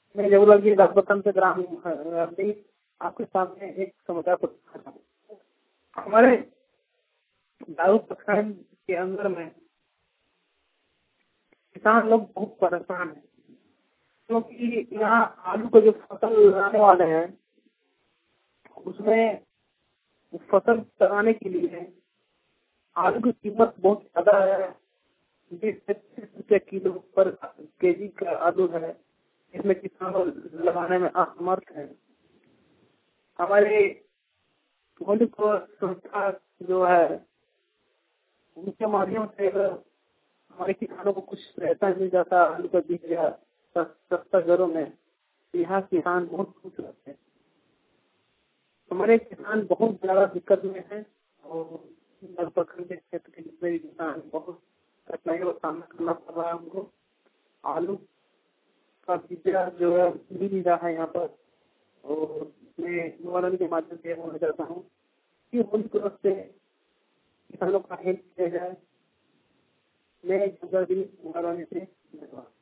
मैं जबुलाल जी लाभपतन से ग्राम अभी आपके सामने एक समस्या को रखा हूँ। हमारे दारू प्रखंड के अंदर में किसान लोग बहुत परेशान हैं, क्योंकि यहाँ आलू का जो फसल लगाने वाले हैं उसमें फसल लगाने के लिए आलू की कीमत बहुत ज्यादा है। 20 से 30 रुपये किलो पर केजी का आलू है, इसमें किसान लगाने में असमर्थ है। हमारे मौलिक संस्था जो है उनके माध्यम से अगर हमारे किसानों को कुछ पैसा मिल जाता आलू का बीज या सस्ता दरों में, यहाँ किसान बहुत खुश रहते हैं। हमारे किसान बहुत ज्यादा दिक्कत में है और प्रखंड के क्षेत्र के जितने भी किसान बहुत कठिनाइयों का सामना करना पड़ रहा है उनको। आलू का बीज जो है मिल नहीं रहा है यहाँ पर, और मैं निवारण के माध्यम से बोलना चाहता हूँ कि मूल रूप से किसानों का हेल्प किया जाए। मैं निवारण से